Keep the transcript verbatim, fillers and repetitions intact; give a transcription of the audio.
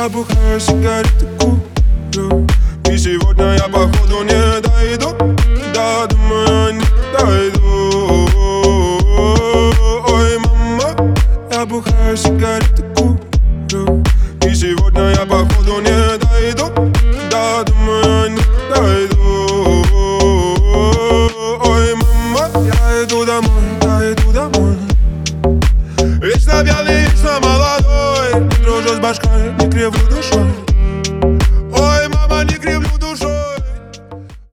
Я бухаю, сигареты курю, и сегодня я походу не дойду. Да, думаю, не дойду. Ой, мама, я бухаю, сигареты курю, и сегодня я походу не дойду. Да, думаю, не дойду. Ой, мама, я иду домой, я иду домой. Вечно пьяный, вечно молодой, не дружу с башкой, не кривлю душой.